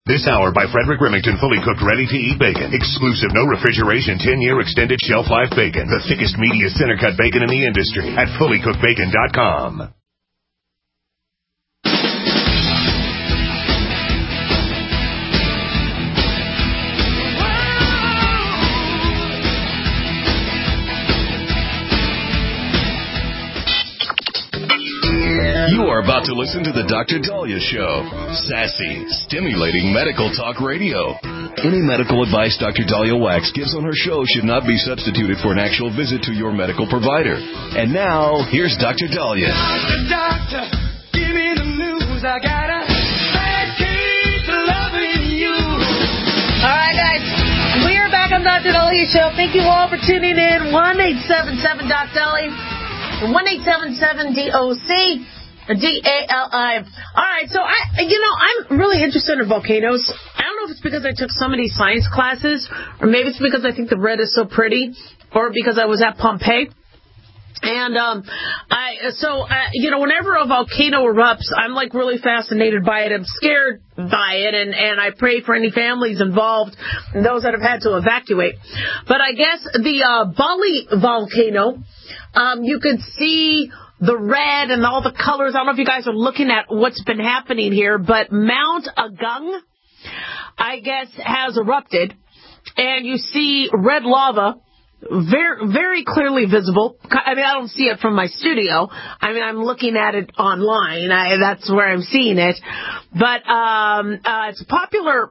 This hour by Frederick Remington, fully cooked, ready-to-eat bacon. Exclusive, no refrigeration, 10-year extended shelf life bacon. The thickest, meatiest center-cut bacon in the industry at fullycookedbacon.com. You are about to listen to the Dr. Daliah Show. Sassy, stimulating medical talk radio. Any medical advice Dr. Daliah Wax gives on her show should not be substituted for an actual visit to your medical provider. And now, here's Dr. Daliah. Doctor, give me the news. I got a bad case of loving you. All right, guys. We are back on Dr. Daliah Show. Thank you all for tuning in. 1-877-Doc-Daliah. 1-877-DOC. D-A-L-I. All right, so I'm really interested in volcanoes. I don't know if it's because I took so many science classes, or maybe it's because I think the red is so pretty, or because I was at Pompeii. And whenever a volcano erupts, I'm like really fascinated by it. I'm scared by it, and I pray for any families involved and those that have had to evacuate. But I guess the Bali volcano, you could see the red and all the colors. I don't know if you guys are looking at what's been happening here, but Mount Agung, I guess, has erupted, and you see red lava, very, very clearly visible. I mean, I don't see it from my studio. I mean, I'm looking at it online. That's where I'm seeing it. But it's a popular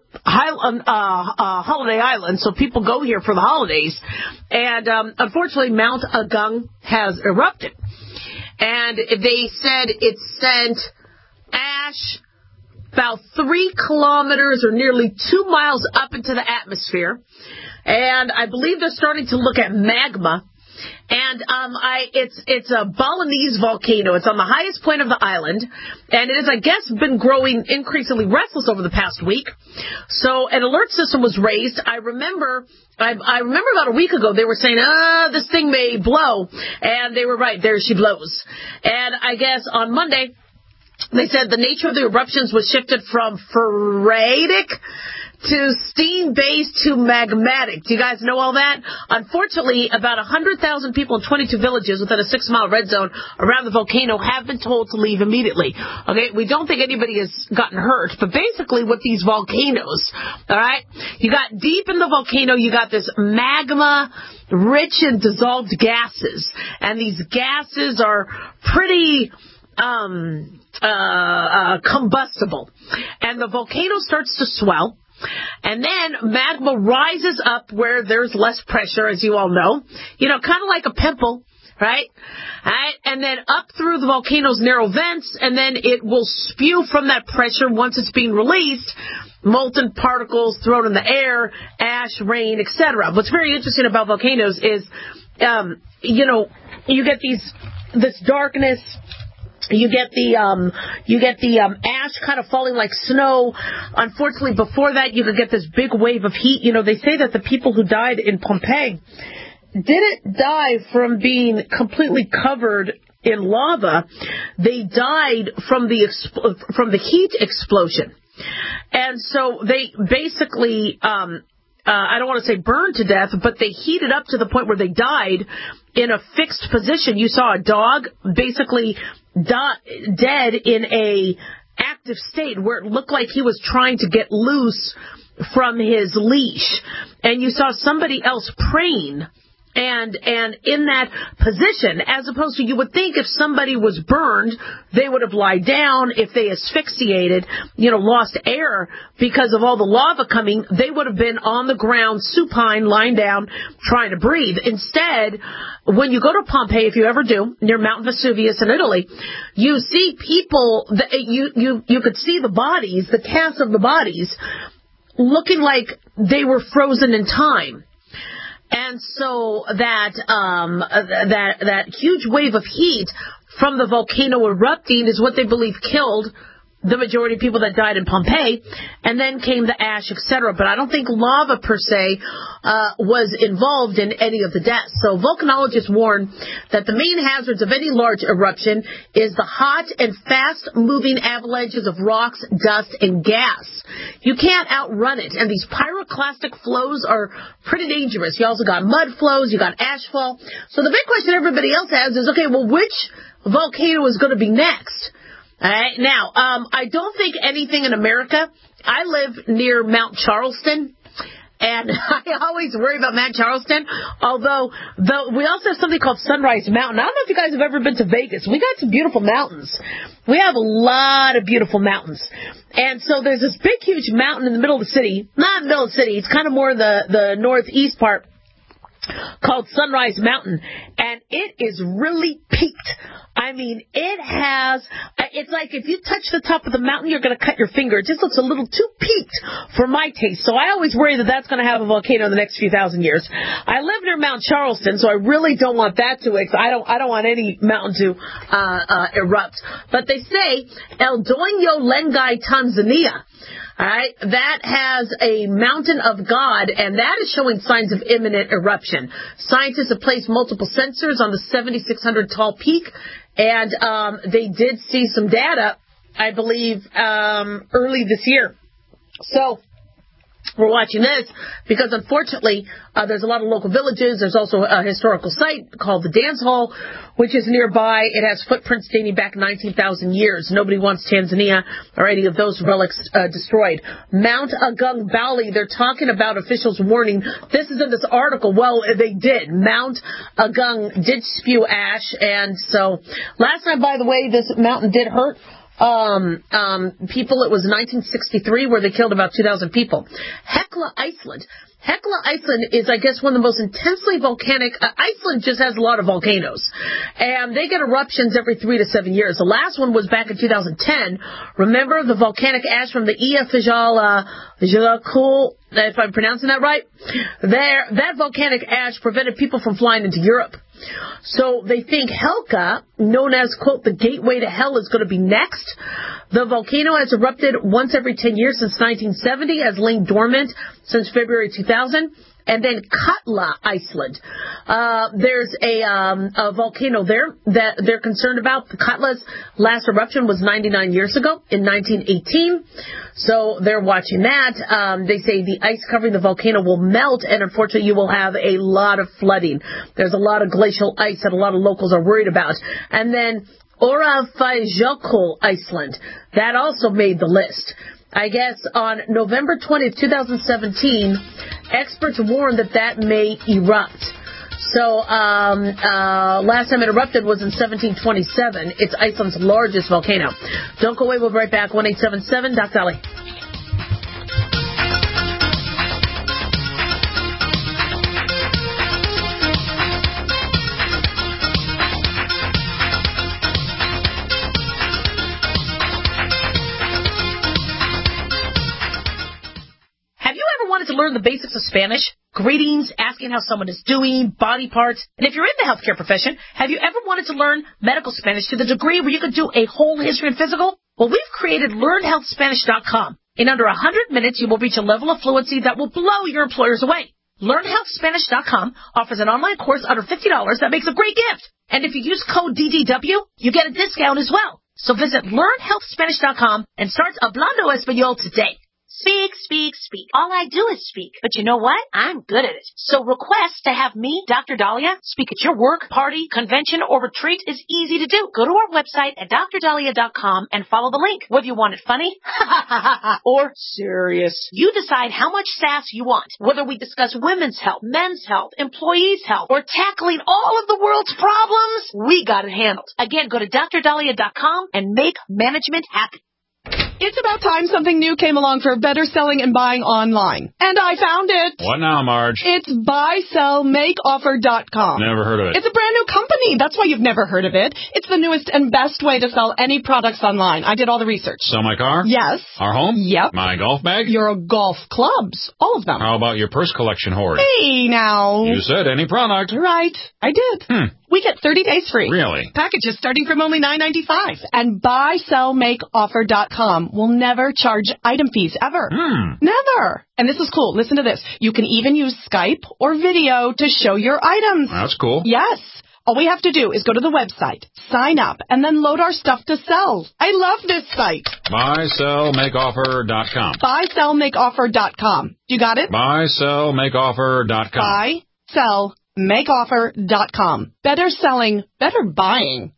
holiday island, so people go here for the holidays. And unfortunately, Mount Agung has erupted. And they said it sent ash about 3 kilometers or nearly 2 miles up into the atmosphere. And I believe they're starting to look at magma. And it's a Balinese volcano. It's on the highest point of the island. And it has, I guess, been growing increasingly restless over the past week. So an alert system was raised. I remember about a week ago they were saying, this thing may blow. And they were right. There she blows. And I guess on Monday, they said the nature of the eruptions was shifted from phreatic to steam-based to magmatic. Do you guys know all that? Unfortunately, about 100,000 people in 22 villages within a 6-mile red zone around the volcano have been told to leave immediately. Okay, we don't think anybody has gotten hurt, but basically with these volcanoes, all right, you got deep in the volcano, you got this magma rich in dissolved gases, and these gases are pretty combustible, and the volcano starts to swell. And then magma rises up where there's less pressure, as you all know. You know, kind of like a pimple, right? Right? And then up through the volcano's narrow vents, and then it will spew from that pressure once it's being released. Molten particles thrown in the air, ash, rain, etc. What's very interesting about volcanoes is, you get this darkness. You get the ash kind of falling like snow. Unfortunately, before that, you could get this big wave of heat. You know, they say that the people who died in Pompeii didn't die from being completely covered in lava. They died from the heat explosion. And so they basically, I don't want to say burned to death, but they heated up to the point where they died in a fixed position. You saw a dog basically dead in a active state where it looked like he was trying to get loose from his leash. And you saw somebody else praying and in that position, as opposed to, you would think if somebody was burned, they would have lied down. If they asphyxiated, lost air because of all the lava coming, they would have been on the ground, supine, lying down, trying to breathe. Instead, when you go to Pompeii, if you ever do, near Mount Vesuvius in Italy, you see people, you could see the bodies, the casts of the bodies, looking like they were frozen in time. And so that huge wave of heat from the volcano erupting is what they believe killed the majority of people that died in Pompeii, and then came the ash, etc. But I don't think lava per se was involved in any of the deaths. So volcanologists warn that the main hazards of any large eruption is the hot and fast-moving avalanches of rocks, dust, and gas. You can't outrun it, and these pyroclastic flows are pretty dangerous. You also got mud flows, you got ash fall. So the big question everybody else has is, okay, well, which volcano is going to be next? All right. Now, I don't think anything in America. I live near Mount Charleston, and I always worry about Mount Charleston, although we also have something called Sunrise Mountain. I don't know if you guys have ever been to Vegas. We got some beautiful mountains. We have a lot of beautiful mountains. And so there's this big, huge mountain in the middle of the city. Not in the middle of the city. It's kind of more the northeast part, called Sunrise Mountain, and it is really peaked. I mean, it's like if you touch the top of the mountain, you're going to cut your finger. It just looks a little too peaked for my taste. So I always worry that that's going to have a volcano in the next few thousand years. I live near Mount Charleston, so I really don't want that to I don't want any mountain to erupt. But they say El Doño Lengai, Tanzania. All right, that has a mountain of God, and that is showing signs of imminent eruption. Scientists have placed multiple sensors on the 7,600 tall peak, and they did see some data, I believe, early this year. So we're watching this because, unfortunately, there's a lot of local villages. There's also a historical site called the Dance Hall, which is nearby. It has footprints dating back 19,000 years. Nobody wants Tanzania or any of those relics destroyed. Mount Agung Valley, they're talking about officials warning. This is in this article. Well, they did. Mount Agung did spew ash. And so last time, by the way, this mountain did hurt people. It was 1963 where they killed about 2,000 people. Hekla, Iceland. Hekla, Iceland is, I guess, one of the most intensely volcanic. Iceland just has a lot of volcanoes, and they get eruptions every 3 to 7 years. The last one was back in 2010. Remember the volcanic ash from the Eyjafjallajökull, if I'm pronouncing that right? That volcanic ash prevented people from flying into Europe. So they think Helka, known as, quote, the gateway to hell, is going to be next. The volcano has erupted once every 10 years since 1970, has lain dormant since February 2000. And then Katla, Iceland. There's a volcano there that they're concerned about. Katla's last eruption was 99 years ago in 1918. So they're watching that. They say the ice covering the volcano will melt, and unfortunately you will have a lot of flooding. There's a lot of glacial ice that a lot of locals are worried about. And then Eyjafjallajökull, Iceland. That also made the list. I guess on November 20th, 2017, experts warned that may erupt. So last time it erupted was in 1727. It's Iceland's largest volcano. Don't go away. We'll be right back. 1-877 Dr. Ali. To learn the basics of Spanish, greetings, asking how someone is doing, body parts, and if you're in the healthcare profession, have you ever wanted to learn medical Spanish to the degree where you could do a whole history and physical? Well, we've created LearnHealthSpanish.com. In under 100 minutes, you will reach a level of fluency that will blow your employers away. LearnHealthSpanish.com offers an online course under $50 that makes a great gift. And if you use code DDW, you get a discount as well. So visit LearnHealthSpanish.com and start Hablando Español today. Speak, speak, speak. All I do is speak. But you know what? I'm good at it. So request to have me, Dr. Dahlia, speak at your work, party, convention, or retreat is easy to do. Go to our website at drdahlia.com and follow the link. Whether you want it funny or serious, you decide how much sass you want. Whether we discuss women's health, men's health, employees' health, or tackling all of the world's problems, we got it handled. Again, go to drdahlia.com and make management happy. It's about time something new came along for better selling and buying online. And I found it. What now, Marge? It's buysellmakeoffer.com. Never heard of it. It's a brand new company. That's why you've never heard of it. It's the newest and best way to sell any products online. I did all the research. Sell my car? Yes. Our home? Yep. My golf bag? Your golf clubs. All of them. How about your purse collection hoard? Hey, now. You said any product. Right. I did. We get 30 days free. Really? Packages starting from only $9.95. And buysellmakeoffer.com will never charge item fees ever. Never. And this is cool. Listen to this. You can even use Skype or video to show your items. That's cool. Yes. All we have to do is go to the website, sign up, and then load our stuff to sell. I love this site. Buysellmakeoffer.com. Buysellmakeoffer.com. You got it? Buysellmakeoffer.com. Buysellmakeoffer.com. Better selling, better buying.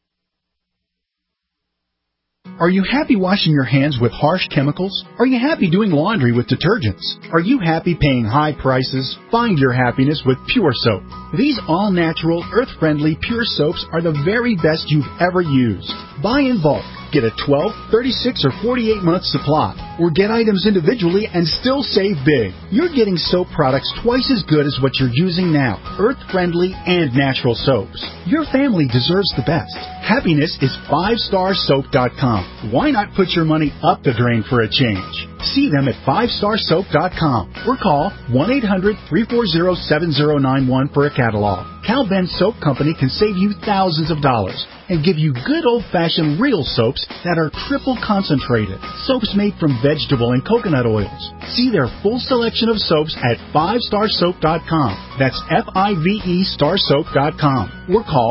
Are you happy washing your hands with harsh chemicals? Are you happy doing laundry with detergents? Are you happy paying high prices? Find your happiness with Pure Soap. These all-natural, earth-friendly Pure Soaps are the very best you've ever used. Buy in bulk. Get a 12, 36, or 48-month supply. Or get items individually and still save big. You're getting soap products twice as good as what you're using now. Earth-friendly and natural soaps. Your family deserves the best. Happiness is 5starsoap.com. Why not put your money up the drain for a change? See them at 5starsoap.com or call 1-800-340-7091 for a catalog. Cal Ben Soap Company can save you thousands of dollars and give you good old-fashioned real soaps that are triple concentrated. Soaps made from vegetable and coconut oils. See their full selection of soaps at 5starsoap.com. That's F-I-V-E starsoap.com. Or call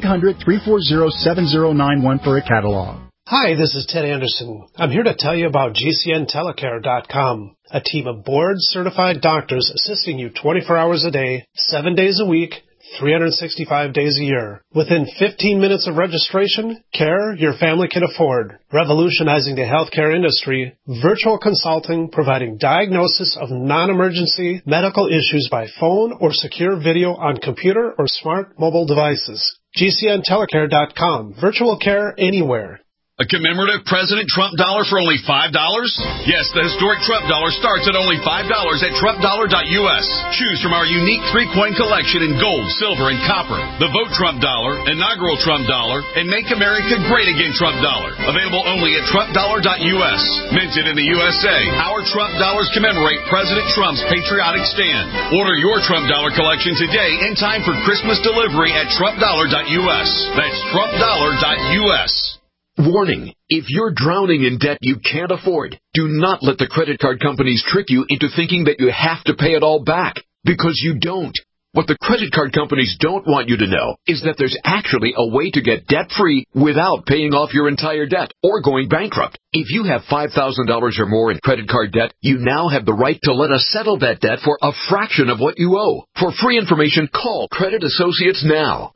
1-800-340-7091 for a catalog. Hi, this is Ted Anderson. I'm here to tell you about GCNtelecare.com, a team of board-certified doctors assisting you 24 hours a day, 7 days a week, 365 days a year. Within 15 minutes of registration, care your family can afford. Revolutionizing the healthcare industry, virtual consulting providing diagnosis of non-emergency medical issues by phone or secure video on computer or smart mobile devices. GCNtelecare.com. Virtual care anywhere. A commemorative President Trump dollar for only $5? Yes, the historic Trump dollar starts at only $5 at TrumpDollar.us. Choose from our unique 3-coin collection in gold, silver, and copper. The Vote Trump dollar, inaugural Trump dollar, and Make America Great Again Trump dollar. Available only at TrumpDollar.us. Minted in the USA, our Trump dollars commemorate President Trump's patriotic stand. Order your Trump dollar collection today in time for Christmas delivery at TrumpDollar.us. That's TrumpDollar.us. Warning, if you're drowning in debt you can't afford, do not let the credit card companies trick you into thinking that you have to pay it all back, because you don't. What the credit card companies don't want you to know is that there's actually a way to get debt-free without paying off your entire debt or going bankrupt. If you have $5,000 or more in credit card debt, you now have the right to let us settle that debt for a fraction of what you owe. For free information, call Credit Associates now.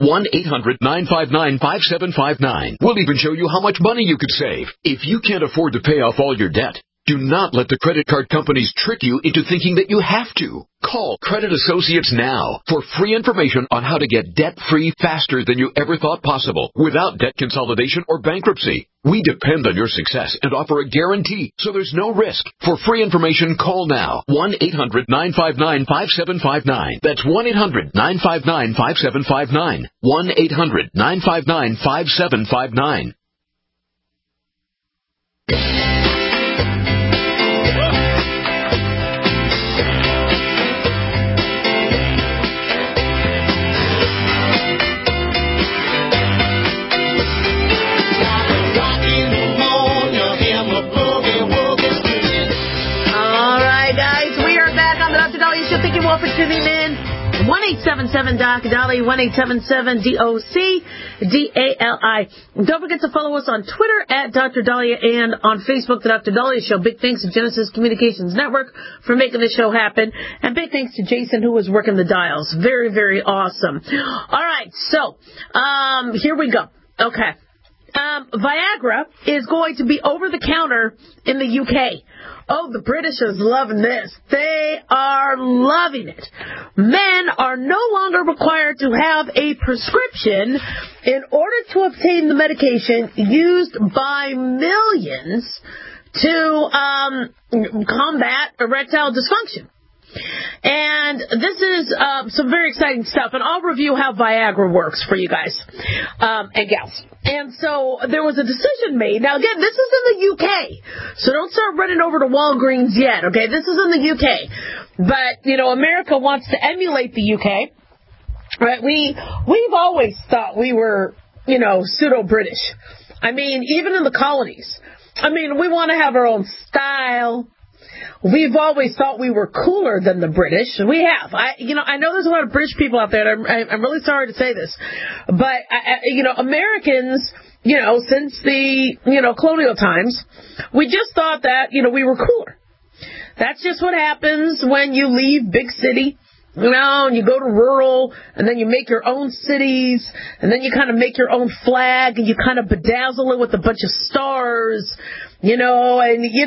1-800-959-5759. We'll even show you how much money you could save. If you can't afford to pay off all your debt, do not let the credit card companies trick you into thinking that you have to. Call Credit Associates now for free information on how to get debt-free faster than you ever thought possible without debt consolidation or bankruptcy. We depend on your success and offer a guarantee, so there's no risk. For free information, call now. 1-800-959-5759. That's 1-800-959-5759. 1-800-959-5759. For tuning in. 1-877-DOC-DOLLY, 1-877-DOC-DALI. Don't forget to follow us on Twitter at Dr. Dahlia and on Facebook, The Dr. Dahlia Show. Big thanks to Genesis Communications Network for making the show happen. And big thanks to Jason, who was working the dials. Very, very awesome. All right, so here we go. Okay. Viagra is going to be over the counter in the UK. Oh, the British is loving this. They are loving it. Men are no longer required to have a prescription in order to obtain the medication used by millions to combat erectile dysfunction. And this is some very exciting stuff, and I'll review how Viagra works for you guys and gals. And so there was a decision made. Now, again, this is in the UK, so don't start running over to Walgreens yet, okay? This is in the UK. But, you know, America wants to emulate the UK. Right? We've always thought we were, pseudo-British. I mean, even in the colonies. I mean, we want to have our own style. We've always thought we were cooler than the British. We have. I know there's a lot of British people out there, and I'm really sorry to say this, but, Americans, since the, colonial times, we just thought that, we were cooler. That's just what happens when you leave big city, and you go to rural, and then you make your own cities, and then you kind of make your own flag, and you kind of bedazzle it with a bunch of stars, I know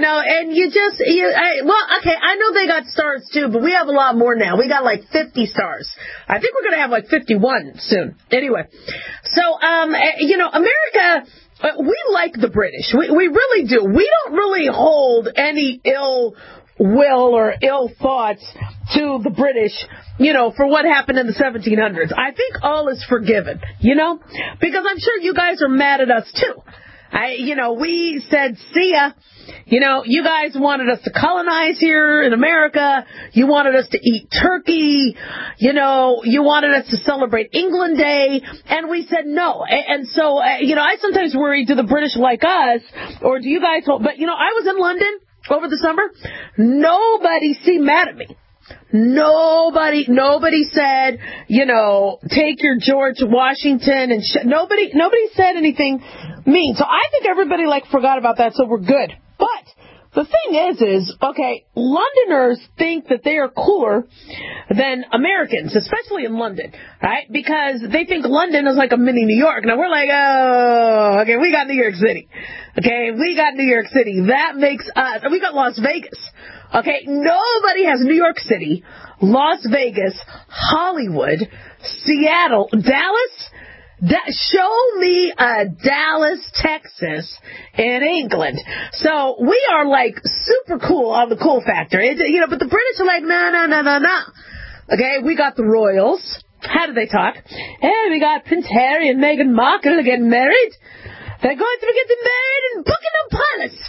they got stars too, but we have a lot more now. We got like 50 stars. I think we're going to have like 51 soon. Anyway, so, America, we like the British. We really do. We don't really hold any ill will or ill thoughts to the British, for what happened in the 1700s. I think all is forgiven, because I'm sure you guys are mad at us too. We said, see ya. You guys wanted us to colonize here in America. You wanted us to eat turkey. You wanted us to celebrate England Day. And we said no. And so, I sometimes worry, do the British like us? Or do you guys hold? But, I was in London over the summer. Nobody seemed mad at me. Nobody said, take your George Washington and nobody said anything mean. So I think everybody forgot about that, so we're good. But the thing is, okay, Londoners think that they are cooler than Americans, especially in London, right? Because they think London is like a mini New York. Now we're like, oh, okay, we got New York City. Okay, we got New York City. That makes us, we got Las Vegas. Okay, nobody has New York City, Las Vegas, Hollywood, Seattle, Dallas. Show me a Dallas, Texas, in England. So we are super cool on the cool factor. But the British are like, no. Okay, we got the royals. How do they talk? Hey, we got Prince Harry and Meghan Markle getting married. They're going to be getting married in Buckingham Palace.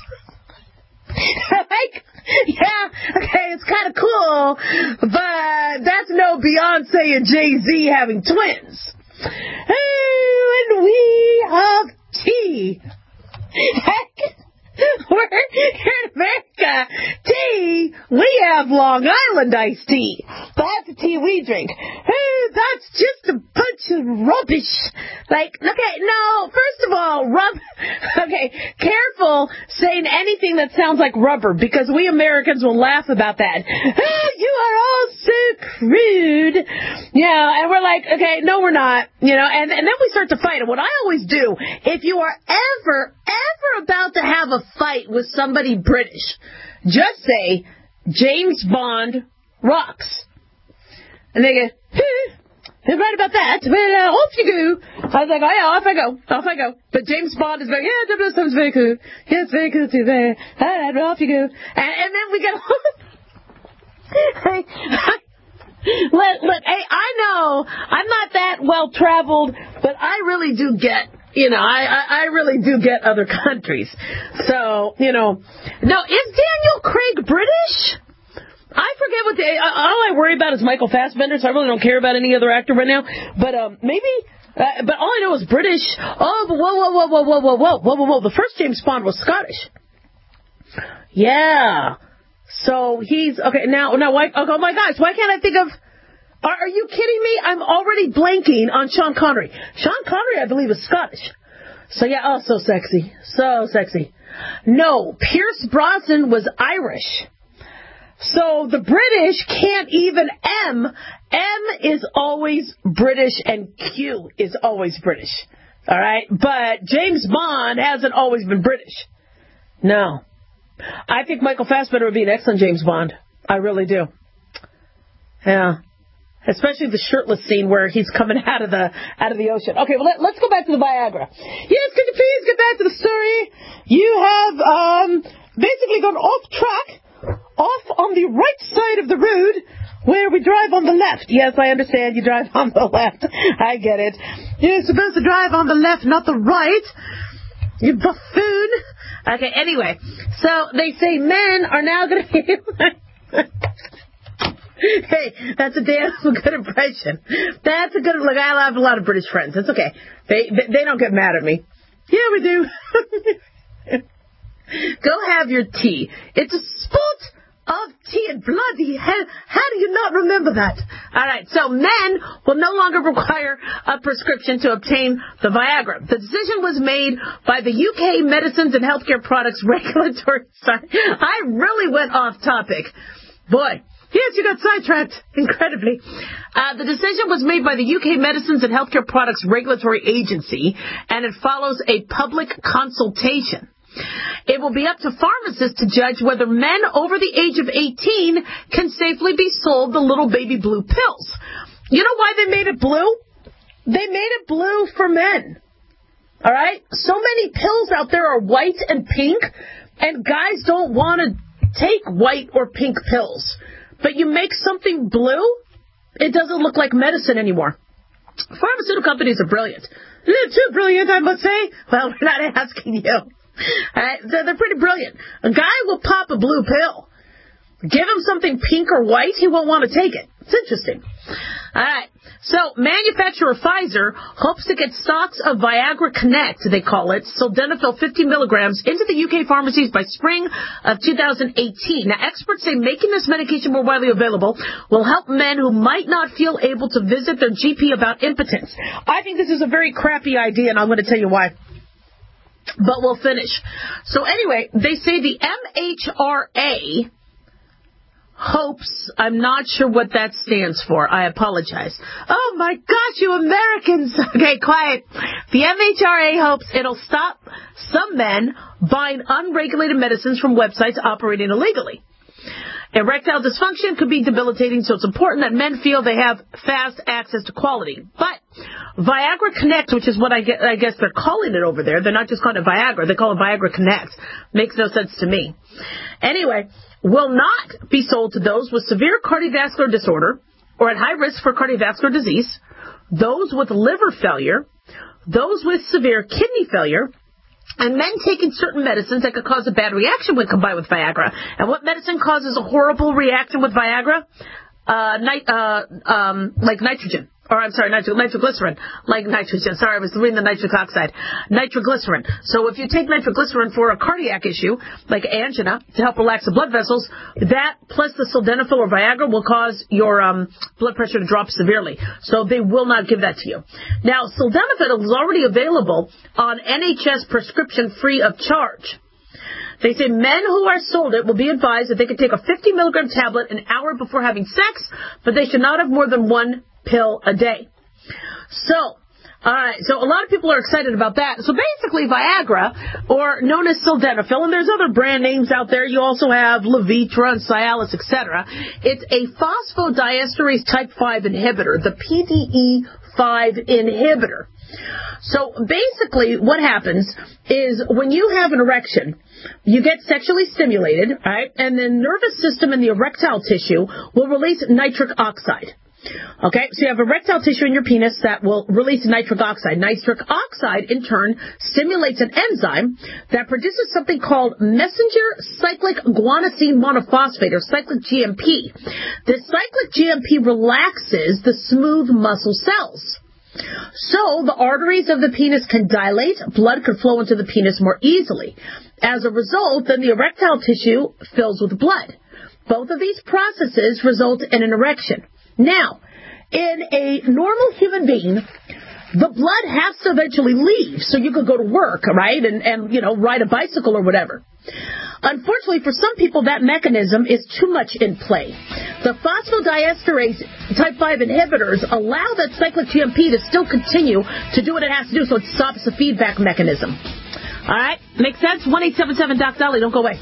Yeah, okay, it's kind of cool, but that's no Beyonce and Jay-Z having twins. And we have tea. Heck, we're here in America. Tea, we have Long Island iced tea. That's the tea we drink. That's just a bunch of rubbish. First of all, careful saying anything that sounds like rubber, because we Americans will laugh about that. You are all so crude. Yeah, and we're like, okay, no, we're not. And then we start to fight. And what I always do, if you are ever about to have a fight with somebody British, just say, James Bond rocks. And they go, you're right about that. Well, off you go. I was like, oh yeah, off I go. But James Bond is very, 007 is very cool. Yes, very cool too. Very. All right, well, off you go. And then we get Look, hey, I know I'm not that well traveled, but I really do get, I really do get other countries. So, no, is Daniel Craig British? I forget what all I worry about is Michael Fassbender, so I really don't care about any other actor right now. But maybe, but all I know is British. Oh, but whoa. The first James Bond was Scottish. Yeah. So he's, okay, now, why, oh my gosh, why can't I think of, are you kidding me? I'm already blanking on Sean Connery. Sean Connery, I believe, is Scottish. So yeah, oh, so sexy. No, Pierce Brosnan was Irish. So the British can't even M. M is always British and Q is always British. All right? But James Bond hasn't always been British. No. I think Michael Fassbender would be an excellent James Bond. I really do. Yeah. Especially the shirtless scene where he's coming out of the ocean. Okay, well, let's go back to the Viagra. Yes, could you please get back to the story? You have basically gone off track. Off on the right side of the road where we drive on the left. Yes, I understand you drive on the left. I get it. You're supposed to drive on the left, not the right. You buffoon. Okay, anyway. So they say men are now going to... Hey, that's a damn good impression. That's a good look. I have a lot of British friends. It's okay. They don't get mad at me. Yeah, we do. Go have your tea. It's a sport of tea and bloody hell. How do you not remember that? All right, so men will no longer require a prescription to obtain the Viagra. The decision was made by the UK Medicines and Healthcare Products Regulatory... Sorry, I really went off topic. Boy, yes, you got sidetracked, incredibly. The decision was made by the UK Medicines and Healthcare Products Regulatory Agency, and it follows a public consultation. It will be up to pharmacists to judge whether men over the age of 18 can safely be sold the little baby blue pills. You know why they made it blue? They made it blue for men. All right? So many pills out there are white and pink, and guys don't want to take white or pink pills. But you make something blue, it doesn't look like medicine anymore. Pharmaceutical companies are brilliant. They're too brilliant, I must say. Well, we're not asking you. They're pretty brilliant. A guy will pop a blue pill. Give him something pink or white, he won't want to take it. It's interesting. All right. So, manufacturer Pfizer hopes to get stocks of Viagra Connect, they call it, sildenafil 50 milligrams, into the UK pharmacies by spring of 2018. Now, experts say making this medication more widely available will help men who might not feel able to visit their GP about impotence. I think this is a very crappy idea, and I'm going to tell you why. But we'll finish. So anyway, they say the MHRA hopes, I'm not sure what that stands for. I apologize. Oh my gosh, you Americans. Okay, quiet. The MHRA hopes it'll stop some men buying unregulated medicines from websites operating illegally. Erectile dysfunction could be debilitating, so it's important that men feel they have fast access to quality. But Viagra Connect, which is what I guess they're calling it over there. They're not just calling it Viagra. They call it Viagra Connect. Makes no sense to me. Anyway, will not be sold to those with severe cardiovascular disorder or at high risk for cardiovascular disease, those with liver failure, those with severe kidney failure, and men taking certain medicines that could cause a bad reaction when combined with Viagra. And what medicine causes a horrible reaction with Viagra? Like nitrogen. Or, I'm sorry, nitroglycerin. Like nitrogen. Sorry, I was reading the nitric oxide. Nitroglycerin. So if you take nitroglycerin for a cardiac issue, like angina, to help relax the blood vessels, that plus the sildenafil or Viagra will cause your blood pressure to drop severely. So they will not give that to you. Now, sildenafil is already available on NHS prescription free of charge. They say men who are sold it will be advised that they can take a 50 milligram tablet an hour before having sex, but they should not have more than one pill a day. So, alright, so a lot of people are excited about that. So basically Viagra, or known as sildenafil, and there's other brand names out there. You also have Levitra and Cialis, etc. It's a phosphodiesterase type 5 inhibitor, the PDE5 inhibitor. So basically what happens is when you have an erection, you get sexually stimulated, right? And the nervous system and the erectile tissue will release nitric oxide. Okay, so you have erectile tissue in your penis that will release nitric oxide. Nitric oxide, in turn, stimulates an enzyme that produces something called messenger cyclic guanosine monophosphate, or cyclic GMP. This cyclic GMP relaxes the smooth muscle cells. So the arteries of the penis can dilate, blood can flow into the penis more easily. As a result, then the erectile tissue fills with blood. Both of these processes result in an erection. Now, in a normal human being, the blood has to eventually leave so you could go to work, right, and you know, ride a bicycle or whatever. Unfortunately, for some people, that mechanism is too much in play. The phosphodiesterase type 5 inhibitors allow that cyclic GMP to still continue to do what it has to do, so it stops the feedback mechanism. All right? Make sense? 1-877-DOC-DOLLY. Don't go away.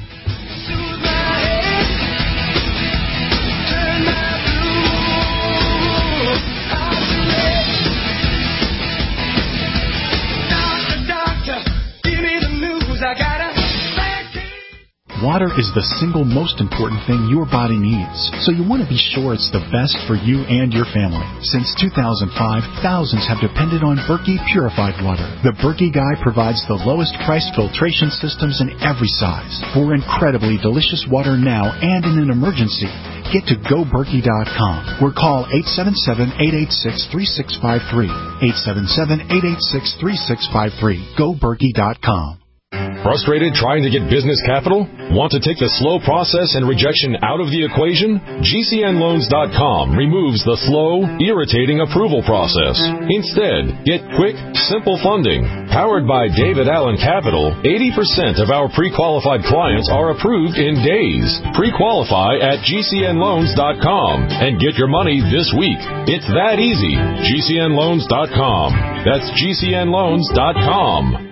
Water is the single most important thing your body needs, so you want to be sure it's the best for you and your family. Since 2005, thousands have depended on Berkey Purified Water. The Berkey Guy provides the lowest priced filtration systems in every size for incredibly delicious water now and in an emergency. get to GoBerkey.com or call 877-886-3653. 877-886-3653. GoBerkey.com. Frustrated trying to get business capital? Want to take the slow process and rejection out of the equation? GCNLoans.com removes the slow, irritating approval process. Instead, get quick, simple funding. Powered by David Allen Capital, 80% of our pre-qualified clients are approved in days. Pre-qualify at GCNLoans.com and get your money this week. It's that easy. GCNLoans.com. That's GCNLoans.com.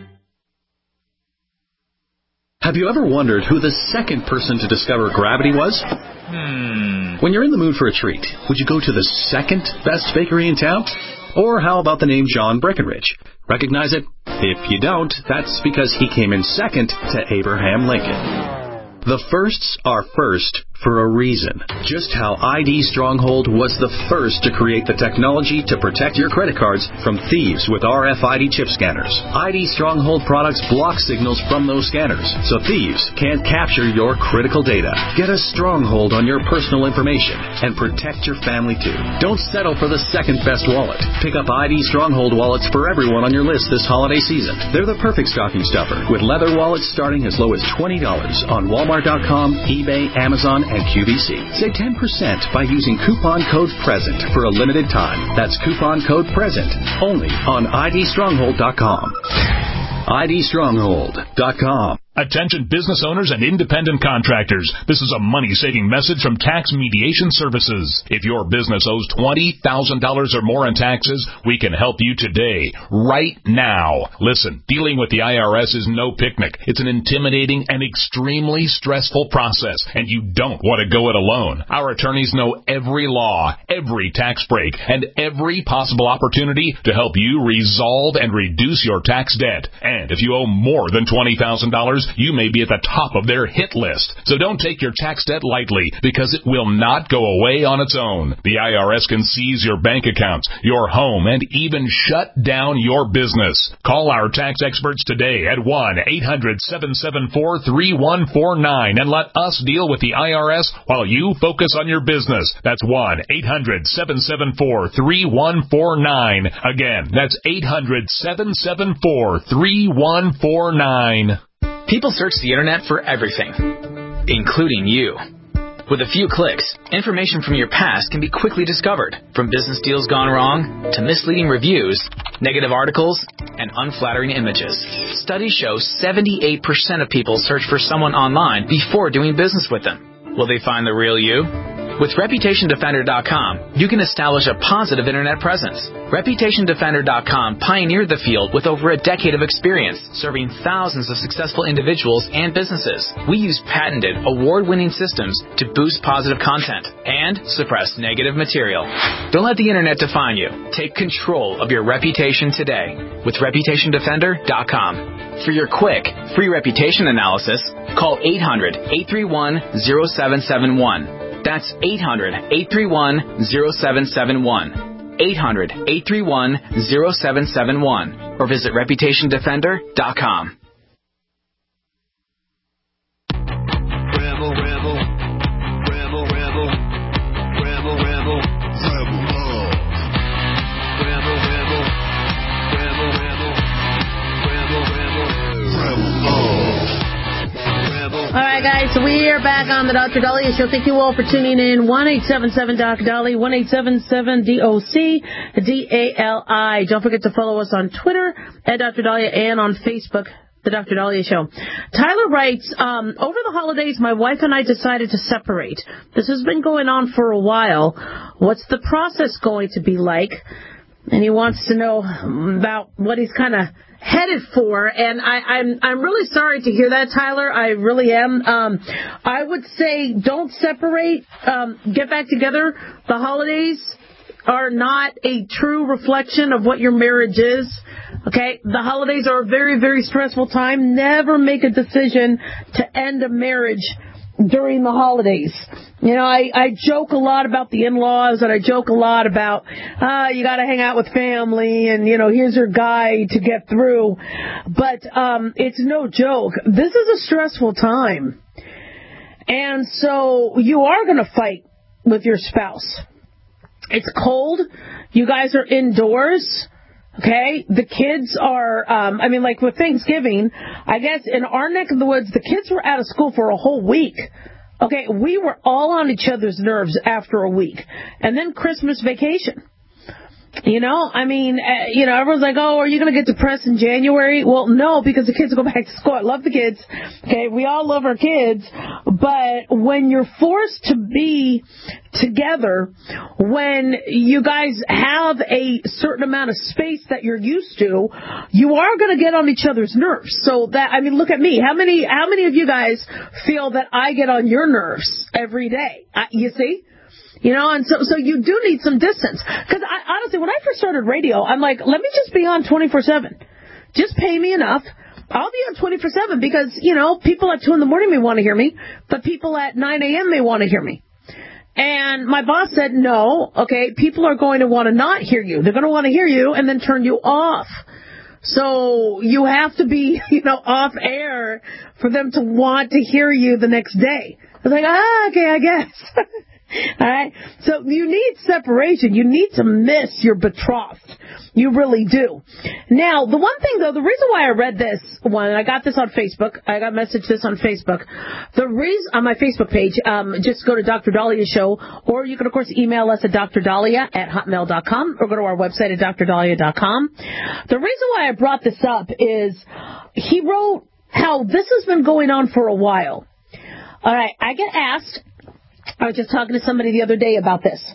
Have you ever wondered who the second person to discover gravity was? When you're in the mood for a treat, would you go to the second best bakery in town? Or how about the name John Breckenridge? Recognize it? If you don't, that's because he came in second to Abraham Lincoln. The firsts are first for a reason. Just how ID Stronghold was the first to create the technology to protect your credit cards from thieves with RFID chip scanners. ID Stronghold products block signals from those scanners, so thieves can't capture your critical data. Get a stronghold on your personal information and protect your family too. Don't settle for the second best wallet. Pick up ID Stronghold wallets for everyone on your list this holiday season. They're the perfect stocking stuffer, with leather wallets starting as low as $20 on Walmart.com, eBay, Amazon, and QVC. Save 10% by using coupon code PRESENT for a limited time. That's coupon code PRESENT only on IDStronghold.com. IDStronghold.com. Attention business owners and independent contractors. This is a money-saving message from Tax Mediation Services. If your business owes $20,000 or more in taxes, we can help you today, right now. Listen, dealing with the IRS is no picnic. It's an intimidating and extremely stressful process, and you don't want to go it alone. Our attorneys know every law, every tax break, and every possible opportunity to help you resolve and reduce your tax debt. And if you owe more than $20,000, you may be at the top of their hit list. So don't take your tax debt lightly, because it will not go away on its own. The IRS can seize your bank accounts, your home, and even shut down your business. Call our tax experts today at 1-800-774-3149 and let us deal with the IRS while you focus on your business. That's 1-800-774-3149. Again, that's 800-774-3149. People search the internet for everything, including you. With a few clicks, information from your past can be quickly discovered, from business deals gone wrong to misleading reviews, negative articles, and unflattering images. Studies show 78% of people search for someone online before doing business with them. Will they find the real you? With ReputationDefender.com, you can establish a positive internet presence. ReputationDefender.com pioneered the field with over a decade of experience, serving thousands of successful individuals and businesses. We use patented, award-winning systems to boost positive content and suppress negative material. Don't let the internet define you. Take control of your reputation today with ReputationDefender.com. For your quick, free reputation analysis, call 800-831-0771. That's 800-831-0771. 800-831-0771. Or visit ReputationDefender.com. Rebel, rebel, rebel, rebel, rebel, rebel, rebel love. Rebel, rebel, rebel, rebel, rebel, rebel, rebel love. All right, guys, so we are back on the Dr. Dahlia Show. Thank you all for tuning in. 1-877-DOC-DALI, 1-877-DOC-DALI. Don't forget to follow us on Twitter at Dr. Dahlia and on Facebook, The Dr. Dahlia Show. Tyler writes, over the holidays, my wife and I decided to separate. This has been going on for a while. What's the process going to be like? And he wants to know about what he's kind of headed for, and I'm really sorry to hear that, Tyler. I really am. I would say don't separate. Get back together. The holidays are not a true reflection of what your marriage is. Okay? The holidays are a very, very stressful time. Never make a decision to end a marriage during the holidays. You know, I joke a lot about the in-laws, and I joke a lot about, you gotta hang out with family, and, you know, here's your guy to get through. But, it's no joke. This is a stressful time. And so you are gonna fight with your spouse. It's cold. You guys are indoors. Okay? The kids are, like with Thanksgiving, I guess in our neck of the woods, the kids were out of school for a whole week. Okay? We were all on each other's nerves after a week. And then Christmas vacation. Everyone's like, oh, are you going to get depressed in January? Well, no, because the kids go back to school. I love the kids. Okay, we all love our kids. But when you're forced to be together, when you guys have a certain amount of space that you're used to, you are going to get on each other's nerves. So look at me. How many of you guys feel that I get on your nerves every day? You see? And so you do need some distance. Because honestly, when I first started radio, I'm like, let me just be on 24/7. Just pay me enough. I'll be on 24/7 because, people at 2 in the morning may want to hear me, but people at 9 a.m. may want to hear me. And my boss said, no, okay, people are going to want to not hear you. They're going to want to hear you and then turn you off. So you have to be, off air for them to want to hear you the next day. I was like, okay, I guess. All right. So you need separation. You need to miss your betrothed. You really do. Now, the one thing, though, the reason why I read this one, I got this on Facebook. I got messaged this on Facebook. The reason on my Facebook page, just go to Dr. Dalia's show, or you can, of course, email us at drdalia@hotmail.com or go to our website at drdalia.com. The reason why I brought this up is he wrote how this has been going on for a while. All right. I get asked, I was just talking to somebody the other day about this.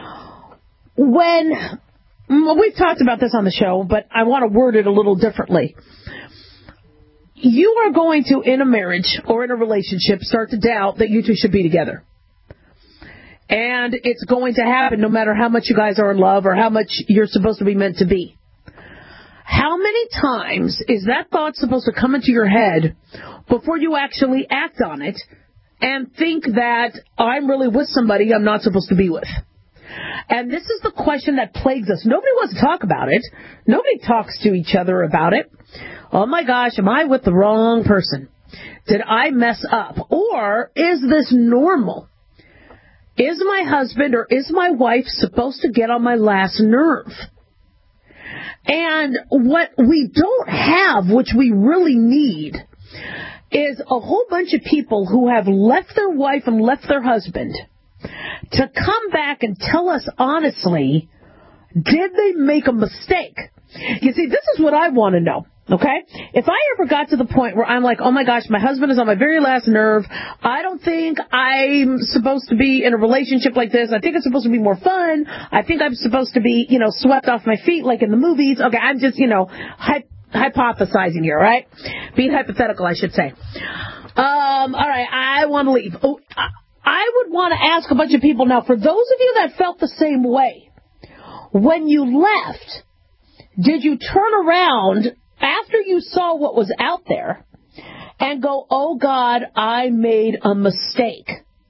We've talked about this on the show, but I want to word it a little differently. You are going to, in a marriage or in a relationship, start to doubt that you two should be together. And it's going to happen no matter how much you guys are in love or how much you're supposed to be meant to be. How many times is that thought supposed to come into your head before you actually act on it and think that I'm really with somebody I'm not supposed to be with? And this is the question that plagues us. Nobody wants to talk about it. Nobody talks to each other about it. Oh my gosh, am I with the wrong person? Did I mess up? Or is this normal? Is my husband or is my wife supposed to get on my last nerve? And what we don't have, which we really need, is a whole bunch of people who have left their wife and left their husband to come back and tell us honestly, did they make a mistake? You see, this is what I want to know, okay? If I ever got to the point where I'm like, oh my gosh, my husband is on my very last nerve, I don't think I'm supposed to be in a relationship like this, I think it's supposed to be more fun, I think I'm supposed to be, swept off my feet like in the movies, okay, I'm just, hypothesizing here, right? Being hypothetical, I should say. All right, I want to leave. Oh, I would want to ask a bunch of people now, for those of you that felt the same way, when you left, did you turn around after you saw what was out there and go, oh God, I made a mistake?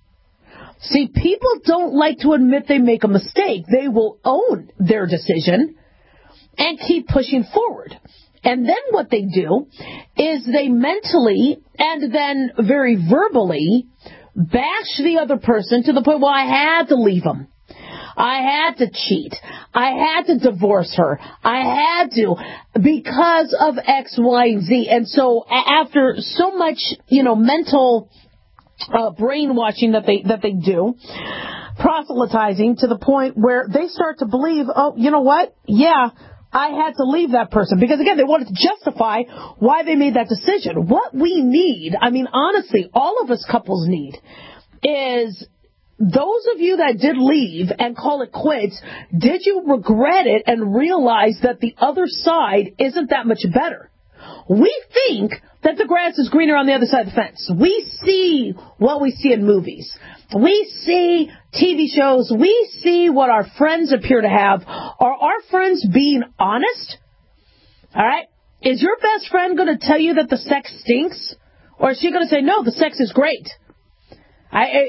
See, people don't like to admit they make a mistake. They will own their decision and keep pushing forward. And then what they do is they mentally and then very verbally bash the other person to the point, well, I had to leave him. I had to cheat. I had to divorce her. I had to because of X, Y, and Z. And so after so much, mental brainwashing that they do, proselytizing to the point where they start to believe, oh, you know what? Yeah, I had to leave that person. Because, again, they wanted to justify why they made that decision. What we need, honestly, all of us couples need, is those of you that did leave and call it quits, did you regret it and realize that the other side isn't that much better? We think that the grass is greener on the other side of the fence. We see what we see in movies. We see TV shows. We see what our friends appear to have. Are our friends being honest? All right? Is your best friend going to tell you that the sex stinks? Or is she going to say, no, the sex is great? Are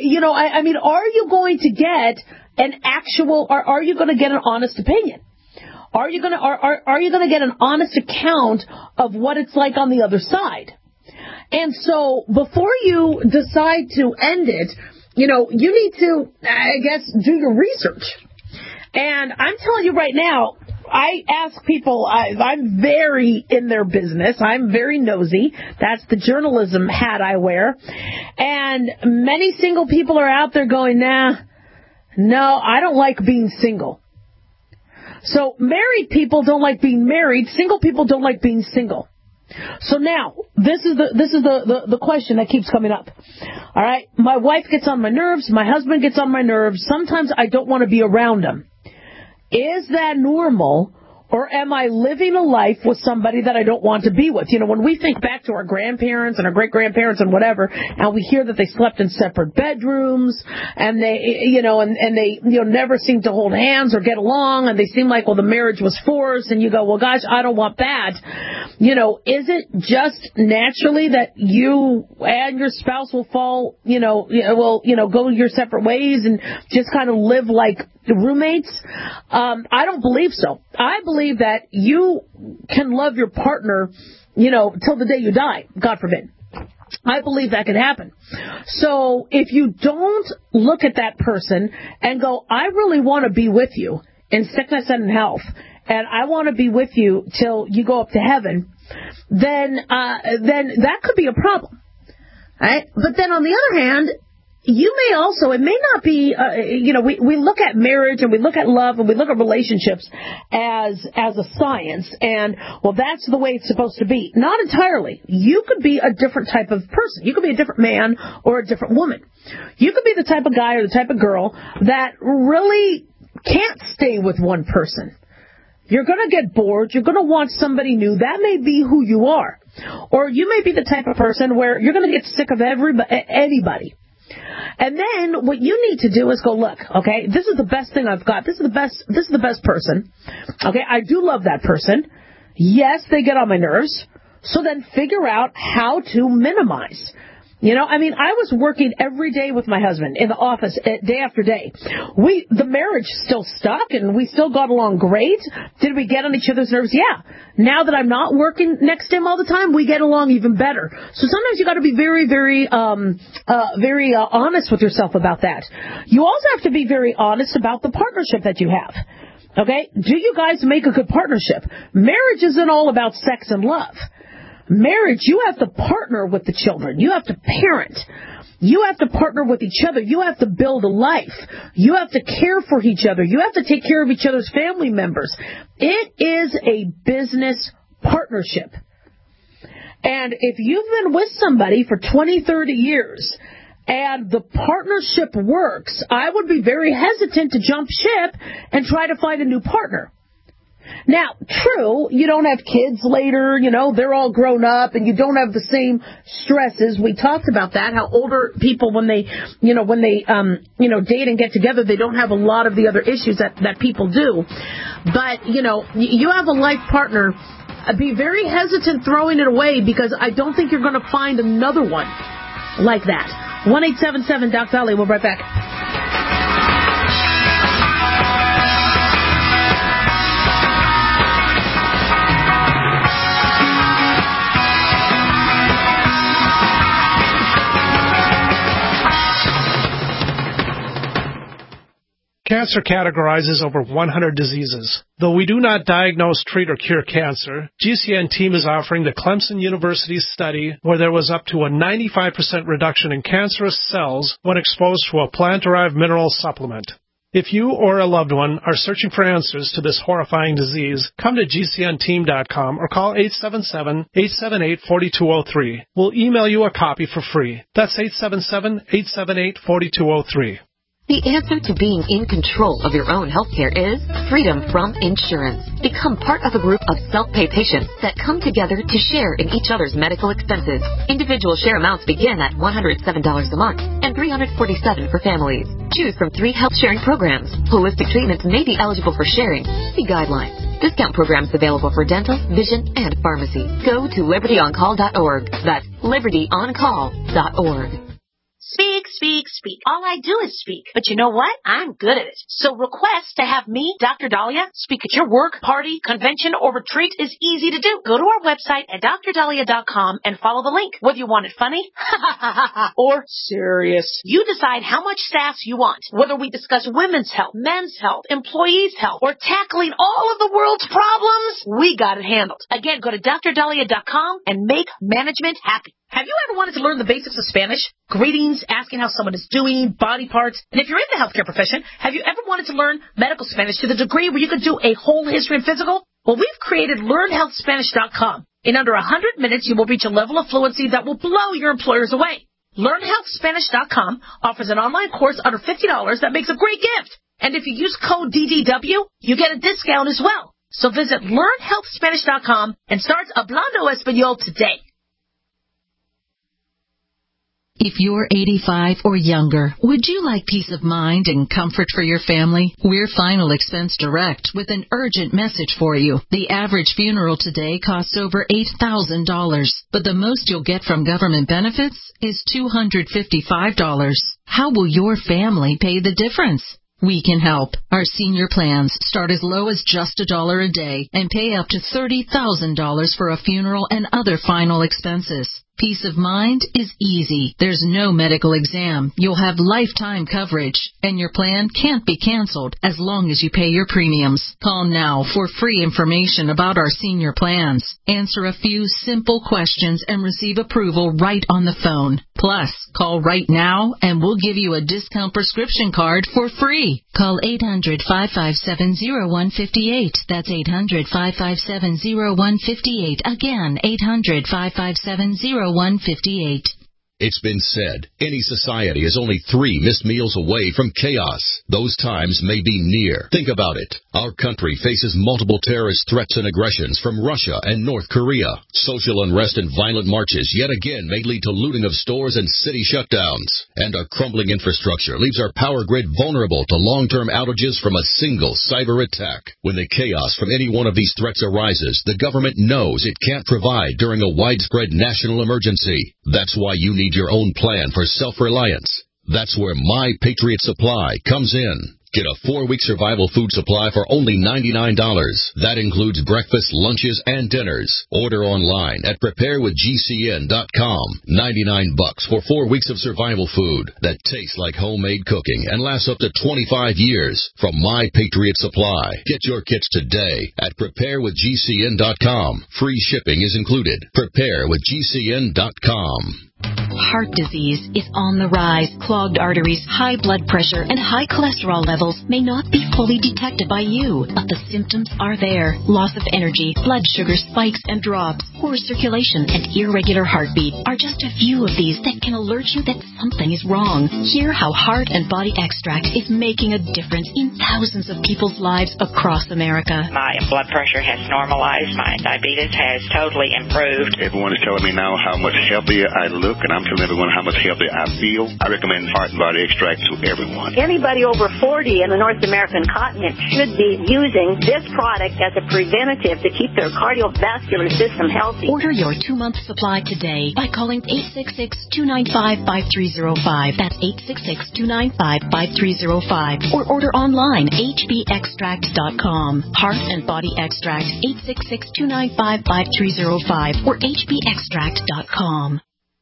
you going to get an actual, or are you going to get an honest opinion? Are you going to get an honest account of what it's like on the other side? And so before you decide to end it, you need to, I guess, do your research. And I'm telling you right now, I ask people, I'm very in their business. I'm very nosy. That's the journalism hat I wear. And many single people are out there going, no, I don't like being single. So married people don't like being married. Single people don't like being single. So now, this is the question that keeps coming up. All right, my wife gets on my nerves. My husband gets on my nerves. Sometimes I don't want to be around them. Is that normal? Or am I living a life with somebody that I don't want to be with? When we think back to our grandparents and our great-grandparents and whatever, and we hear that they slept in separate bedrooms, and they, they never seem to hold hands or get along, and they seem like, the marriage was forced, and you go, well, gosh, I don't want that. Is it just naturally that you and your spouse will fall, go your separate ways and just kind of live like roommates? I don't believe so. I believe that you can love your partner, till the day you die, God forbid. I believe that can happen. So if you don't look at that person and go, I really want to be with you in sickness and in health, and I want to be with you till you go up to heaven, then that could be a problem. Right? But then on the other hand, you may also, it may not be, we look at marriage and we look at love and we look at relationships as a science, and, that's the way it's supposed to be. Not entirely. You could be a different type of person. You could be a different man or a different woman. You could be the type of guy or the type of girl that really can't stay with one person. You're going to get bored. You're going to want somebody new. That may be who you are. Or you may be the type of person where you're going to get sick of anybody. And then what you need to do is go, look, okay, this is the best thing I've got. This is the best person. Okay, I do love that person. Yes, they get on my nerves. So then figure out how to minimize. I was working every day with my husband in the office day after day. The marriage still stuck and we still got along great. Did we get on each other's nerves? Yeah. Now that I'm not working next to him all the time, we get along even better. So sometimes you got to be very, very, very honest with yourself about that. You also have to be very honest about the partnership that you have. Okay? Do you guys make a good partnership? Marriage isn't all about sex and love. Marriage, you have to partner with the children. You have to parent. You have to partner with each other. You have to build a life. You have to care for each other. You have to take care of each other's family members. It is a business partnership. And if you've been with somebody for 20, 30 years and the partnership works, I would be very hesitant to jump ship and try to find a new partner. Now, true, you don't have kids later, they're all grown up and you don't have the same stresses. We talked about that, how older people, when they date and get together, they don't have a lot of the other issues that people do. But, you have a life partner, be very hesitant throwing it away because I don't think you're going to find another one like that. 1-877-DOC-DOLLY. We'll be right back. Cancer categorizes over 100 diseases. Though we do not diagnose, treat, or cure cancer, GCN team is offering the Clemson University study where there was up to a 95% reduction in cancerous cells when exposed to a plant-derived mineral supplement. If you or a loved one are searching for answers to this horrifying disease, come to GCNteam.com or call 877-878-4203. We'll email you a copy for free. That's 877-878-4203. The answer to being in control of your own healthcare is freedom from insurance. Become part of a group of self-pay patients that come together to share in each other's medical expenses. Individual share amounts begin at $107 a month and $347 for families. Choose from 3 health-sharing programs. Holistic treatments may be eligible for sharing. See guidelines. Discount programs available for dental, vision, and pharmacy. Go to libertyoncall.org. That's libertyoncall.org. Speak, speak. All I do is speak. But you know what? I'm good at it. So request to have me, Dr. Dahlia, speak at your work, party, convention, or retreat is easy to do. Go to our website at drdahlia.com and follow the link. Whether you want it funny or serious, you decide how much sass you want. Whether we discuss women's health, men's health, employees' health, or tackling all of the world's problems, we got it handled. Again, go to drdahlia.com and make management happy. Have you ever wanted to learn the basics of Spanish? Greetings, asking how someone is doing, body parts. And if you're in the healthcare profession, have you ever wanted to learn medical Spanish to the degree where you could do a whole history and physical? Well, we've created LearnHealthSpanish.com. In under 100 minutes, you will reach a level of fluency that will blow your employers away. LearnHealthSpanish.com offers an online course under $50 that makes a great gift. And if you use code DDW, you get a discount as well. So visit LearnHealthSpanish.com and start Hablando Español today. If you're 85 or younger, would you like peace of mind and comfort for your family? We're Final Expense Direct with an urgent message for you. The average funeral today costs over $8,000, but the most you'll get from government benefits is $255. How will your family pay the difference? We can help. Our senior plans start as low as just $1 a day and pay up to $30,000 for a funeral and other final expenses. Peace of mind is easy. There's no medical exam. You'll have lifetime coverage, and your plan can't be canceled as long as you pay your premiums. Call now for free information about our senior plans. Answer a few simple questions and receive approval right on the phone. Plus, call right now and we'll give you a discount prescription card for free. Call 800-557-0158. That's 800-557-0158. Again, 800-557-0158. It's been said, any society is only 3 missed meals away from chaos. Those times may be near. Think about it. Our country faces multiple terrorist threats and aggressions from Russia and North Korea. Social unrest and violent marches yet again may lead to looting of stores and city shutdowns. And our crumbling infrastructure leaves our power grid vulnerable to long-term outages from a single cyber attack. When the chaos from any one of these threats arises, the government knows it can't provide during a widespread national emergency. That's why you need your own plan for self-reliance. That's where My Patriot Supply comes in. Get a 4-week survival food supply for only $99. That includes breakfast, lunches, and dinners. Order online at preparewithgcn.com. $99 for 4 weeks of survival food that tastes like homemade cooking and lasts up to 25 years from My Patriot Supply. Get your kits today at preparewithgcn.com. Free shipping is included. Preparewithgcn.com. Heart disease is on the rise. Clogged arteries, high blood pressure, and high cholesterol levels may not be fully detected by you, but the symptoms are there. Loss of energy, blood sugar spikes and drops, poor circulation, and irregular heartbeat are just a few of these that can alert you that something is wrong. Hear how Heart and Body Extract is making a difference in thousands of people's lives across America. My blood pressure has normalized. My diabetes has totally improved. Everyone is telling me now how much healthier I look, and I'm telling everyone how much healthier I feel. I recommend Heart and Body Extract to everyone. Anybody over 40 in the North American continent should be using this product as a preventative to keep their cardiovascular system healthy. Order your 2-month supply today by calling 866-295-5305. That's 866-295-5305. Or order online, hbextract.com. Heart and Body Extract, 866-295-5305 or hbextract.com.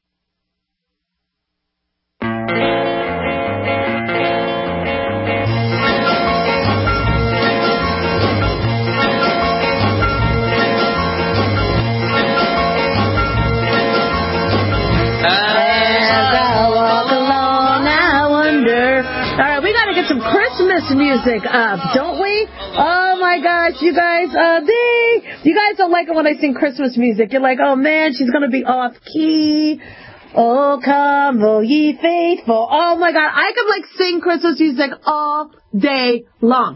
Some Christmas music up, don't we? Oh my gosh, you guys, you guys don't like it when I sing Christmas music. You're like, oh man, she's gonna be off key. Oh, come, oh ye faithful. Oh my God, I could like sing Christmas music all day long.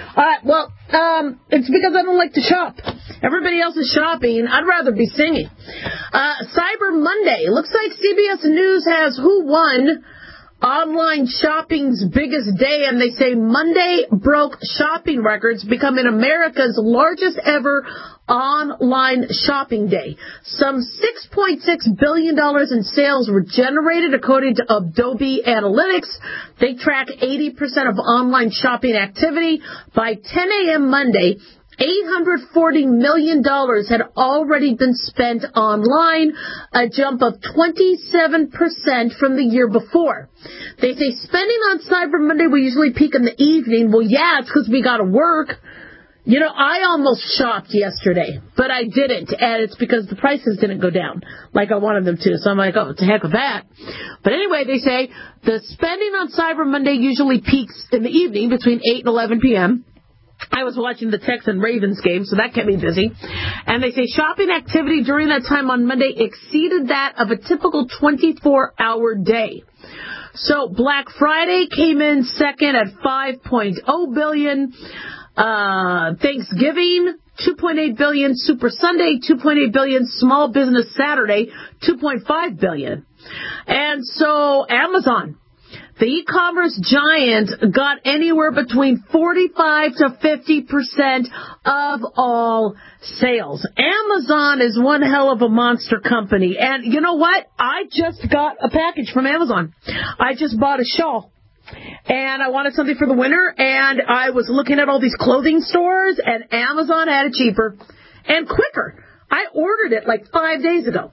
It's because I don't like to shop. Everybody else is shopping. I'd rather be singing. Cyber Monday. Looks like CBS News has who won online shopping's biggest day, and they say Monday broke shopping records, becoming America's largest ever online shopping day. Some $6.6 billion in sales were generated, according to Adobe Analytics. They track 80% of online shopping activity. By 10 a.m. Monday, $840 million had already been spent online, a jump of 27% from the year before. They say spending on Cyber Monday will usually peak in the evening. Well, yeah, it's because we got to work. You know, I almost shopped yesterday, but I didn't, and it's because the prices didn't go down like I wanted them to. So I'm like, oh, to heck with that. But anyway, they say the spending on Cyber Monday usually peaks in the evening between 8 and 11 p.m. I was watching the Texans Ravens game, so that kept me busy. And they say shopping activity during that time on Monday exceeded that of a typical 24-hour day. So Black Friday came in second at $5.0 billion. Thanksgiving, $2.8 billion. Super Sunday, $2.8 billion. Small Business Saturday, $2.5 billion. And so Amazon, the e-commerce giant, got anywhere between 45 to 50% of all sales. Amazon is one hell of a monster company. And you know what? I just got a package from Amazon. I just bought a shawl. And I wanted something for the winter, and I was looking at all these clothing stores, and Amazon had it cheaper and quicker. I ordered it like 5 days ago.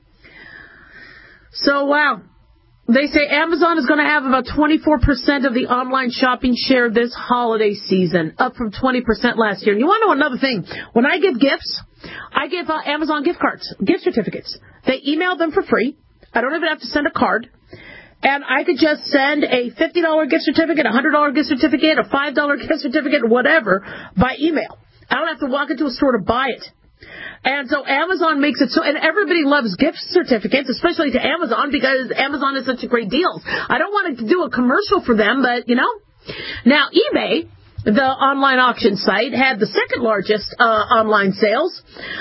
So, wow. They say Amazon is going to have about 24% of the online shopping share this holiday season, up from 20% last year. And you want to know another thing? When I give gifts, I give Amazon gift cards, gift certificates. They email them for free. I don't even have to send a card. And I could just send a $50 gift certificate, a $100 gift certificate, a $5 gift certificate, whatever, by email. I don't have to walk into a store to buy it. And so Amazon makes it so, and everybody loves gift certificates, especially to Amazon, because Amazon is such a great deal. I don't want to do a commercial for them, but, you know. Now, eBay, the online auction site, had the second largest online sales.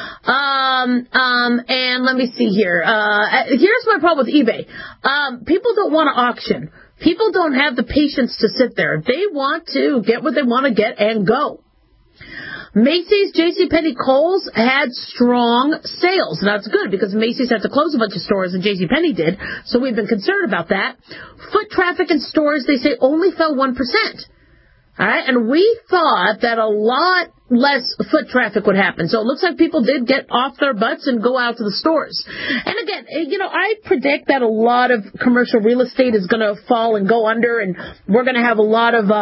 And let me see here. Here's my problem with eBay. People don't want to auction. People don't have the patience to sit there. They want to get what they want to get and go. Macy's, JCPenney, Kohl's had strong sales. And that's good because Macy's had to close a bunch of stores and JCPenney did. So we've been concerned about that. Foot traffic in stores, they say, only fell 1%. All right, and we thought that a lot less foot traffic would happen. So it looks like people did get off their butts and go out to the stores. And again, you know, I predict that a lot of commercial real estate is going to fall and go under, and we're going to have a lot of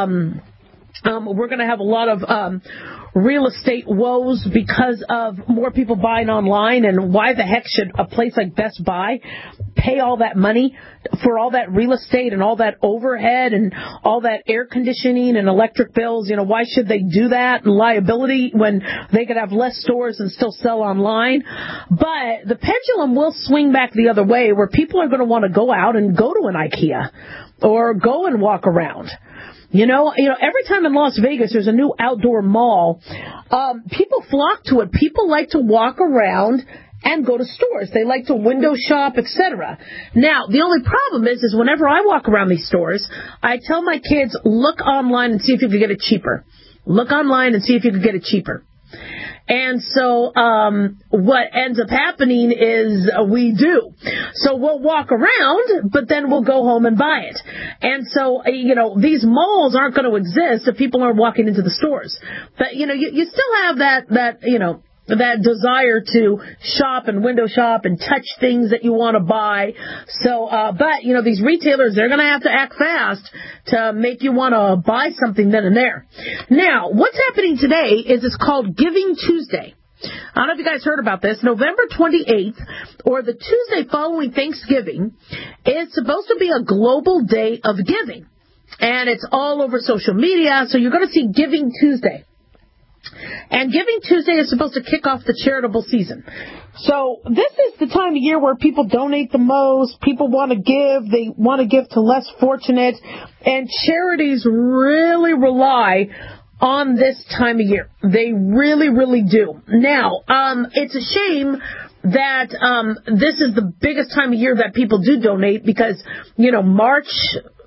real estate woes because of more people buying online. And why the heck should a place like Best Buy pay all that money for all that real estate and all that overhead and all that air conditioning and electric bills? You know, why should they do that? Liability when they could have less stores and still sell online. But the pendulum will swing back the other way, where people are going to want to go out and go to an IKEA or go and walk around. You know, every time in Las Vegas there's a new outdoor mall, people flock to it. People like to walk around and go to stores. They like to window shop, etc. Now, the only problem is whenever I walk around these stores, I tell my kids, look online and see if you can get it cheaper. Look online and see if you can get it cheaper. And so what ends up happening is we do. So we'll walk around, but then we'll go home and buy it. And so, you know, these malls aren't going to exist if people aren't walking into the stores. But, you know, you still have that, you know, that desire to shop and window shop and touch things that you want to buy. So, but, you know, these retailers, they're going to have to act fast to make you want to buy something then and there. Now, what's happening today is it's called Giving Tuesday. I don't know if you guys heard about this. November 28th, or the Tuesday following Thanksgiving, is supposed to be a global day of giving. And it's all over social media, so you're going to see Giving Tuesday. And Giving Tuesday is supposed to kick off the charitable season. So this is the time of year where people donate the most, people want to give, they want to give to less fortunate, and charities really rely on this time of year. They really, really do. Now, it's a shame that this is the biggest time of year that people do donate because, you know, March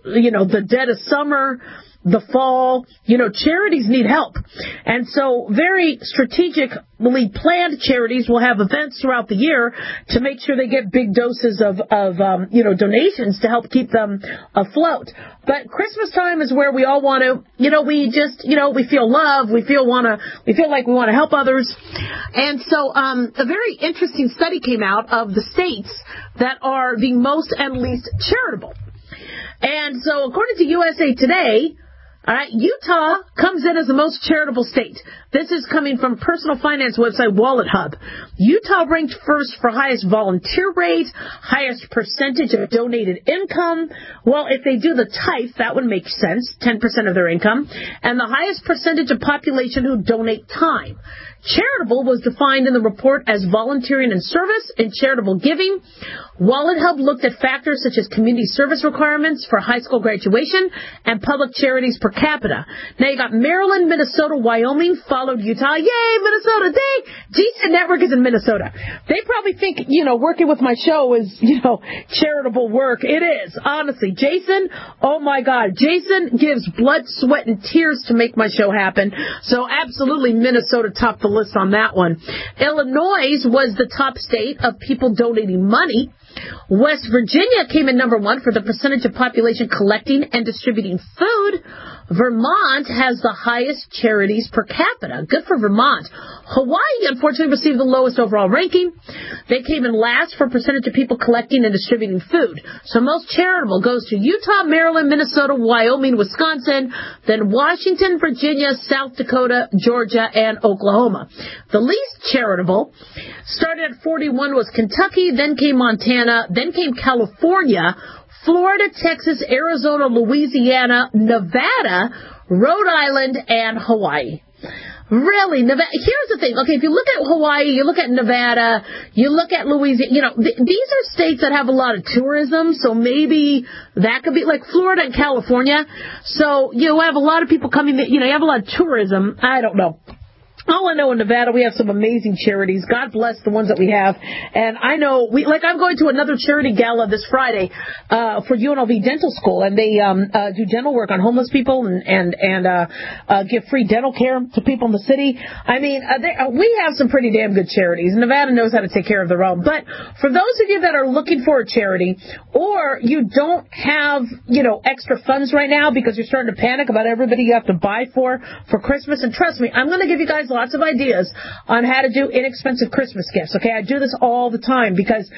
the dead of summer, the fall, charities need help. And so very strategically planned charities will have events throughout the year to make sure they get big doses of donations to help keep them afloat. But Christmas time is where we all want to, we feel love, we feel like we want to help others. And so a very interesting study came out of the states that are the most and least charitable. And so according to USA Today, all right, Utah comes in as the most charitable state. This is coming from personal finance website Wallet Hub. Utah ranked first for highest volunteer rate, highest percentage of donated income. Well, if they do the tithe, that would make sense, 10% of their income, and the highest percentage of population who donate time. Charitable was defined in the report as volunteering in service and charitable giving. Wallet Hub looked at factors such as community service requirements for high school graduation and public charities per capita. Now you got Maryland, Minnesota, Wyoming, followed Utah. Yay, Minnesota! GCN Network is in Minnesota. They probably think, working with my show is, charitable work. It is, honestly. Jason, oh my God. Jason gives blood, sweat, and tears to make my show happen. So absolutely Minnesota topped the list on that one. Illinois was the top state of people donating money. West Virginia came in number 1 for the percentage of population collecting and distributing food. Vermont has the highest charities per capita. Good for Vermont. Hawaii, unfortunately, received the lowest overall ranking. They came in last for percentage of people collecting and distributing food. So most charitable goes to Utah, Maryland, Minnesota, Wyoming, Wisconsin, then Washington, Virginia, South Dakota, Georgia, and Oklahoma. The least charitable started at 41 was Kentucky, then came Montana, then came California, Florida, Texas, Arizona, Louisiana, Nevada, Rhode Island, and Hawaii. Really, Nevada. Here's the thing. Okay, if you look at Hawaii, you look at Nevada, you look at Louisiana, these are states that have a lot of tourism, so maybe that could be like Florida and California. So you have a lot of people coming, you have a lot of tourism. I don't know. All I know in Nevada, we have some amazing charities. God bless the ones that we have. And I know, I'm going to another charity gala this Friday, for UNLV Dental School. And they, do dental work on homeless people and give free dental care to people in the city. I mean, we have some pretty damn good charities. Nevada knows how to take care of their own. But for those of you that are looking for a charity, or you don't have, extra funds right now because you're starting to panic about everybody you have to buy for Christmas. And trust me, I'm going to give you guys lots of ideas on how to do inexpensive Christmas gifts. Okay, I do this all the time because,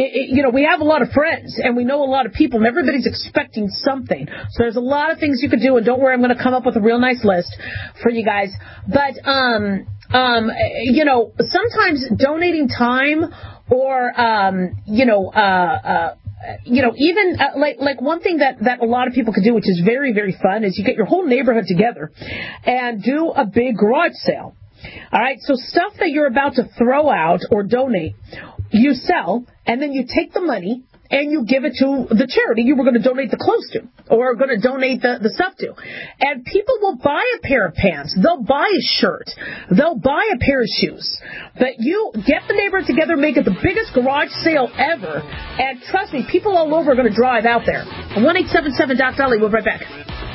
we have a lot of friends and we know a lot of people and everybody's expecting something. So there's a lot of things you could do, and don't worry, I'm going to come up with a real nice list for you guys. But, sometimes donating time or, even like one thing that a lot of people could do, which is very, very fun, is you get your whole neighborhood together and do a big garage sale. All right, so stuff that you're about to throw out or donate, you sell, and then you take the money and you give it to the charity you were going to donate the clothes to or going to donate the stuff to. And people will buy a pair of pants. They'll buy a shirt. They'll buy a pair of shoes. But you get the neighborhood together, make it the biggest garage sale ever, and trust me, people all over are going to drive out there. 1-877-DOC-DOLLY. We'll be right back.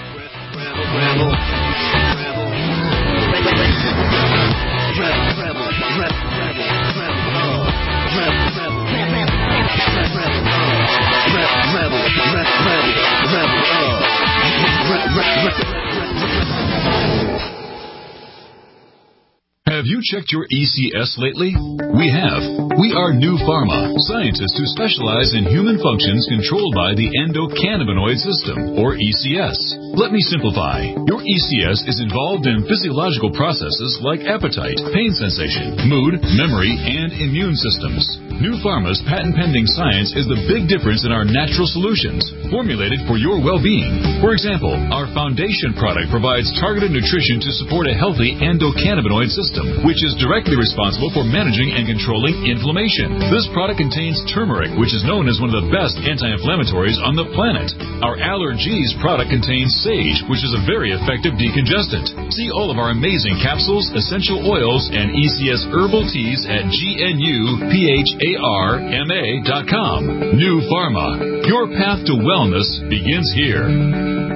Have you checked your ECS lately? We have. We are New Pharma, scientists who specialize in human functions controlled by the endocannabinoid system, or ECS. Let me simplify. Your ECS is involved in physiological processes like appetite, pain sensation, mood, memory, and immune systems. New Pharma's patent-pending science is the big difference in our natural solutions, formulated for your well-being. For example, our foundation product provides targeted nutrition to support a healthy endocannabinoid system, which is directly responsible for managing and controlling inflammation. This product contains turmeric, which is known as one of the best anti-inflammatories on the planet. Our Allergies product contains sage, which is a very effective decongestant. See all of our amazing capsules, essential oils, and ECS herbal teas at GNUPHA NewPharma.com. New Pharma. Your path to wellness begins here.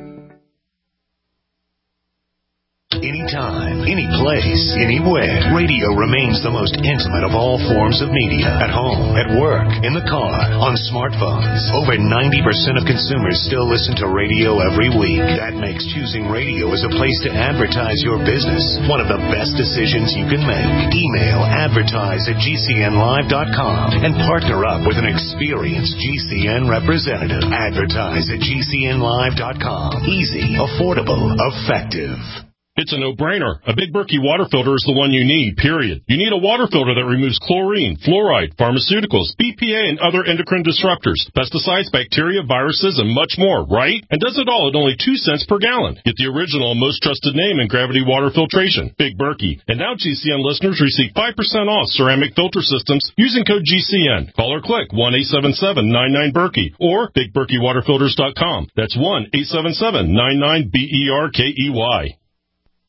Anytime, any place, anywhere, radio remains the most intimate of all forms of media. At home, at work, in the car, on smartphones. Over 90% of consumers still listen to radio every week. That makes choosing radio as a place to advertise your business one of the best decisions you can make. Email advertise@gcnlive.com and partner up with an experienced GCN representative. Advertise@gcnlive.com. Easy, affordable, effective. It's a no-brainer. A Big Berkey water filter is the one you need, period. You need a water filter that removes chlorine, fluoride, pharmaceuticals, BPA, and other endocrine disruptors, pesticides, bacteria, viruses, and much more, right? And does it all at only 2 cents per gallon. Get the original, most trusted name in gravity water filtration, Big Berkey. And now GCN listeners receive 5% off ceramic filter systems using code GCN. Call or click 1-877-99-BERKEY or BigBerkeyWaterFilters.com. That's 1-877-99-BERKEY.